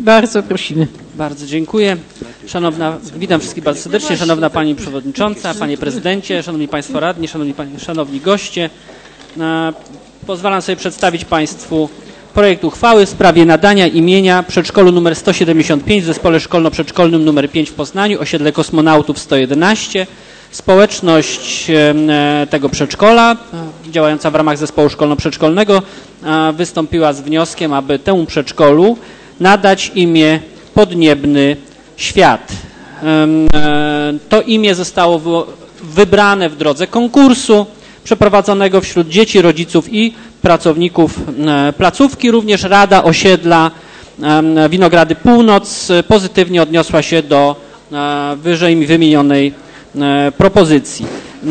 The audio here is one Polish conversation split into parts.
Bardzo prosimy. Bardzo dziękuję. Witam wszystkich bardzo serdecznie. Szanowna Pani Przewodnicząca, Panie Prezydencie, Szanowni Państwo Radni, Szanowni Goście. Pozwalam sobie przedstawić Państwu projekt uchwały w sprawie nadania imienia przedszkolu nr 175 w Zespole Szkolno-Przedszkolnym nr 5 w Poznaniu, osiedle Kosmonautów 111. Społeczność tego przedszkola, działająca w ramach Zespołu Szkolno-Przedszkolnego, wystąpiła z wnioskiem, aby temu przedszkolu nadać imię Podniebny Świat. To imię zostało wybrane w drodze konkursu przeprowadzonego wśród dzieci, rodziców i pracowników placówki. Również Rada Osiedla Winogrady Północ pozytywnie odniosła się do wyżej wymienionej propozycji.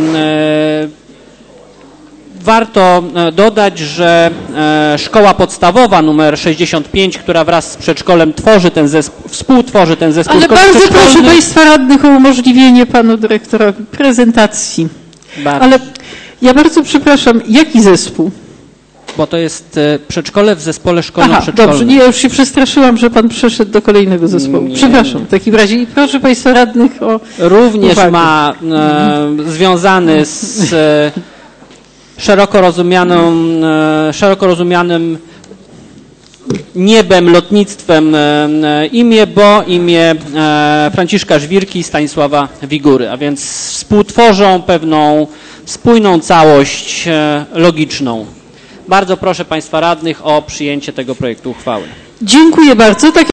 Warto dodać, że szkoła podstawowa nr 65, która wraz z przedszkolem współtworzy ten zespół. Ale bardzo proszę Państwa radnych o umożliwienie panu dyrektorowi prezentacji. Ale ja bardzo przepraszam, jaki zespół? Bo to jest przedszkole w zespole szkolno-przedszkolnym. Dobrze, nie, ja już się przestraszyłam, że pan przeszedł do kolejnego zespołu. Przepraszam, w takim razie i proszę Państwa radnych o również uwagę. Ma związany z szeroko rozumianym niebem, lotnictwem imię, bo imię Franciszka Żwirki i Stanisława Wigury, a więc współtworzą pewną spójną całość logiczną. Bardzo proszę Państwa radnych o przyjęcie tego projektu uchwały. Dziękuję bardzo.